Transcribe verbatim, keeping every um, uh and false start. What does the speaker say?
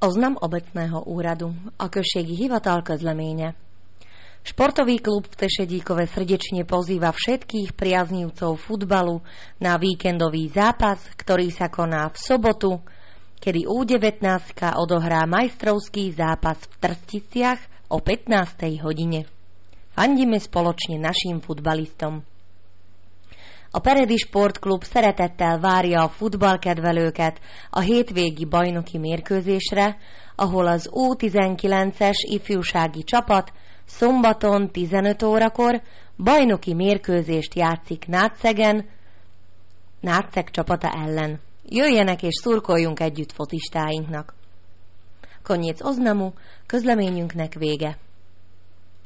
Oznam obecného úradu a községi hivatal közleménye. Športový klub v Tešedíkove srdečne pozýva všetkých priaznivcov futbalu na víkendový zápas, ktorý sa koná v sobotu, kedy ú devätnásť odohrá majstrovský zápas v Trsticiach o pätnástej hodine. Fandíme spoločne našim futbalistom. A Peredi Sportklub szeretettel várja a futballkedvelőket a hétvégi bajnoki mérkőzésre, ahol az ú tizenkilences ifjúsági csapat szombaton tizenöt órakor bajnoki mérkőzést játszik Nátszegen, Nátszeg csapata ellen. Jöjjenek és szurkoljunk együtt fotistáinknak. Koniec oznamu, közleményünknek vége.